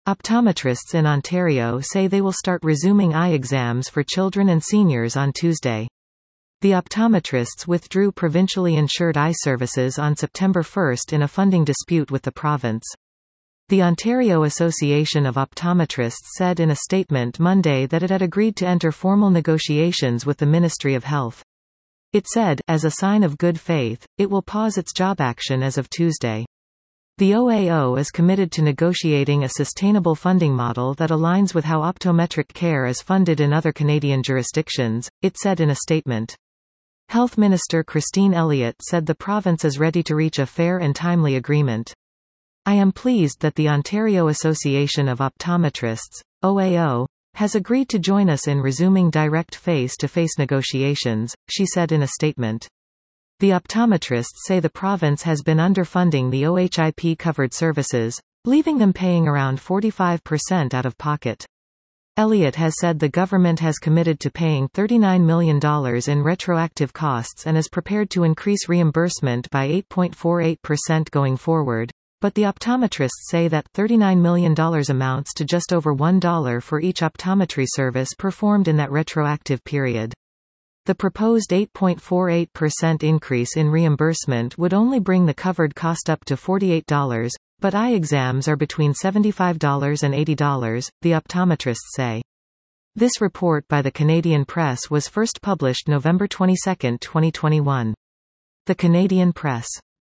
Optometrists in Ontario say they will start resuming eye exams for children and seniors on Tuesday. The optometrists withdrew provincially insured eye services on September 1 in a funding dispute with the province. The Ontario Association of Optometrists said in a statement Monday that it had agreed to enter formal negotiations with the Ministry of Health. It said, as a sign of good faith, it will pause its job action as of Tuesday. The OAO is committed to negotiating a sustainable funding model that aligns with how optometric care is funded in other Canadian jurisdictions, it said in a statement. Health Minister Christine Elliott said the province is ready to reach a fair and timely agreement. I am pleased that the Ontario Association of Optometrists, OAO, has agreed to join us in resuming direct face-to-face negotiations, she said in a statement. The optometrists say the province has been underfunding the OHIP-covered services, leaving them paying around 45% out of pocket. Elliott has said the government has committed to paying $39 million in retroactive costs and is prepared to increase reimbursement by 8.48% going forward, but the optometrists say that $39 million amounts to just over $1 for each optometry service performed in that retroactive period. The proposed 8.48% increase in reimbursement would only bring the covered cost up to $48, but eye exams are between $75 and $80, the optometrists say. This report by the Canadian Press was first published November 22, 2021. The Canadian Press.